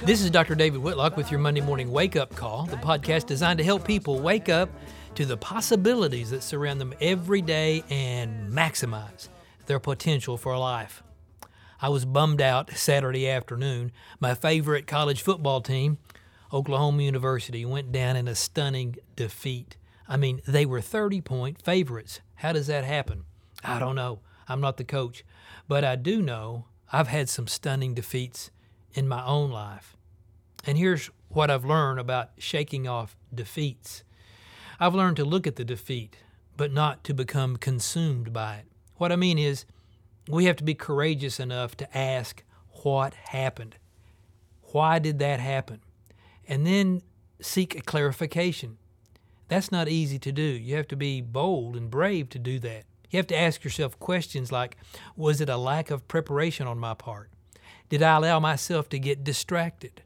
This is Dr. David Whitlock with your Monday Morning Wake Up Call, the podcast designed to help people wake up to the possibilities that surround them every day and maximize their potential for life. I was bummed out Saturday afternoon. My favorite college football team, Oklahoma University, went down in a stunning defeat. I mean, they were 30-point favorites. How does that happen? I don't know. I'm not the coach. But I do know I've had some stunning defeats in my own life. And here's what I've learned about shaking off defeats. I've learned to look at the defeat, but not to become consumed by it. What I mean is, we have to be courageous enough to ask what happened. Why did that happen? And then seek a clarification. That's not easy to do. You have to be bold and brave to do that. You have to ask yourself questions like, was it a lack of preparation on my part? Did I allow myself to get distracted?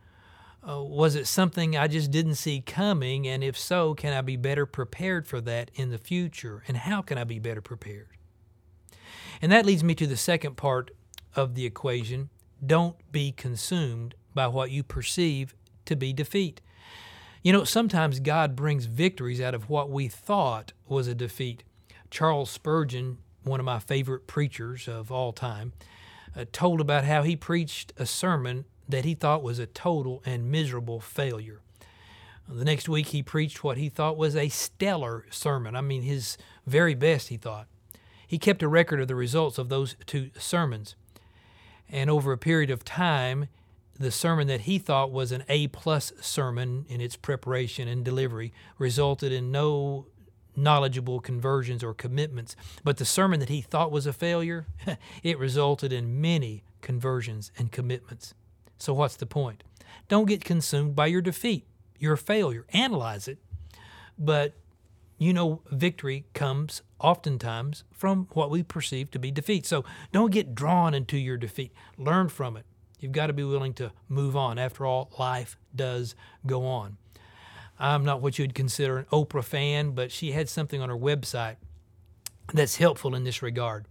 Was it something I just didn't see coming? And if so, can I be better prepared for that in the future? And how can I be better prepared? And that leads me to the second part of the equation. Don't be consumed by what you perceive to be defeat. You know, sometimes God brings victories out of what we thought was a defeat. Charles Spurgeon, one of my favorite preachers of all time, told about how he preached a sermon that he thought was a total and miserable failure. The next week he preached what he thought was a stellar sermon. I mean, his very best, he thought. He kept a record of the results of those two sermons. And over a period of time, the sermon that he thought was an A-plus sermon in its preparation and delivery resulted in no knowledgeable conversions or commitments. But the sermon that he thought was a failure, it resulted in many conversions and commitments. So what's the point? Don't get consumed by your defeat, your failure. Analyze it. But you know, victory comes oftentimes from what we perceive to be defeat. So don't get drawn into your defeat. Learn from it. You've got to be willing to move on. After all, life does go on. I'm not what you'd consider an Oprah fan, but she had something on her website that's helpful in this regard.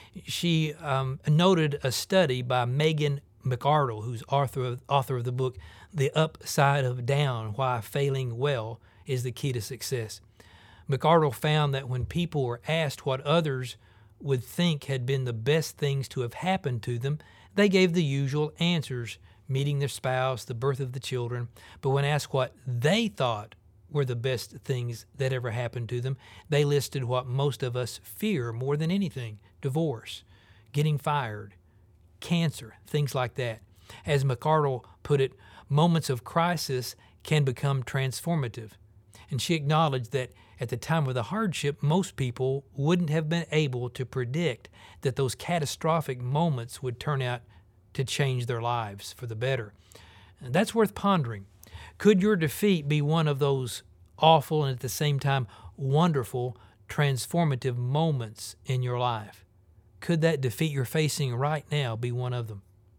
She noted a study by Megan McArdle, who's author of the book, The Upside of Down, Why Failing Well is the Key to Success. McArdle found that when people were asked what others would think had been the best things to have happened to them, they gave the usual answers, meeting their spouse, the birth of the children. But when asked what they thought were the best things that ever happened to them, they listed what most of us fear more than anything: divorce, getting fired, cancer, things like that. As McArdle put it, moments of crisis can become transformative. And she acknowledged that at the time of the hardship, most people wouldn't have been able to predict that those catastrophic moments would turn out to change their lives for the better. And that's worth pondering. Could your defeat be one of those awful and at the same time wonderful, transformative moments in your life? Could that defeat you're facing right now be one of them?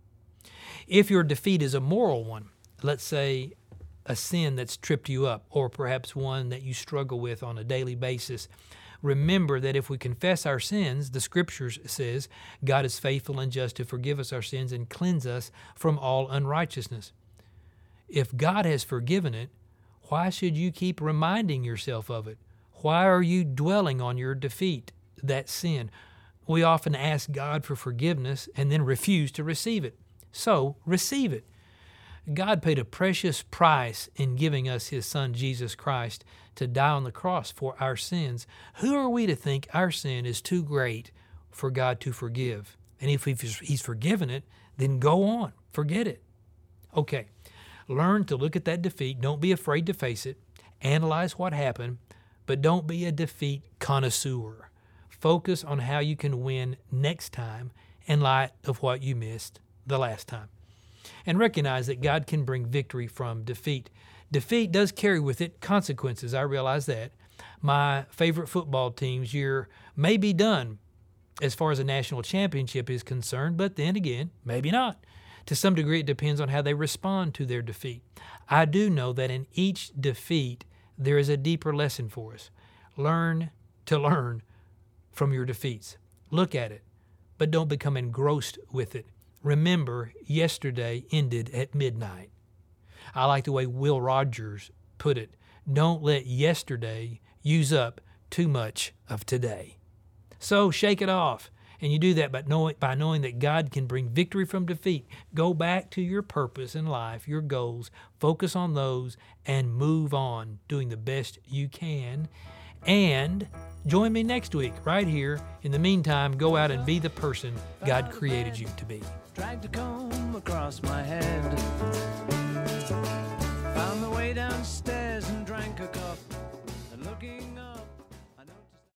If your defeat is a moral one, let's say a sin that's tripped you up, or perhaps one that you struggle with on a daily basis, remember that if we confess our sins, the Scriptures says, God is faithful and just to forgive us our sins and cleanse us from all unrighteousness. If God has forgiven it, why should you keep reminding yourself of it? Why are you dwelling on your defeat, that sin? We often ask God for forgiveness and then refuse to receive it. So, receive it. God paid a precious price in giving us His Son, Jesus Christ, to die on the cross for our sins. Who are we to think our sin is too great for God to forgive? And if He's forgiven it, then go on. Forget it. Okay, learn to look at that defeat. Don't be afraid to face it. Analyze what happened, but don't be a defeat connoisseur. Focus on how you can win next time in light of what you missed the last time. And recognize that God can bring victory from defeat. Defeat does carry with it consequences. I realize that. My favorite football team's year may be done as far as a national championship is concerned, but then again, maybe not. To some degree, it depends on how they respond to their defeat. I do know that in each defeat, there is a deeper lesson for us. Learn to learn from your defeats. Look at it, but don't become engrossed with it. remember, yesterday ended at midnight. I like the way Will Rogers put it. Don't let yesterday use up too much of today. So shake it off. And you do that by knowing that God can bring victory from defeat. Go back to your purpose in life, your goals, focus on those, and move on, doing the best you can. And join me next week right here. In the meantime, go out and be the person God created you to be. Dragged a comb across my head. Found the way downstairs and drank a cup. And looking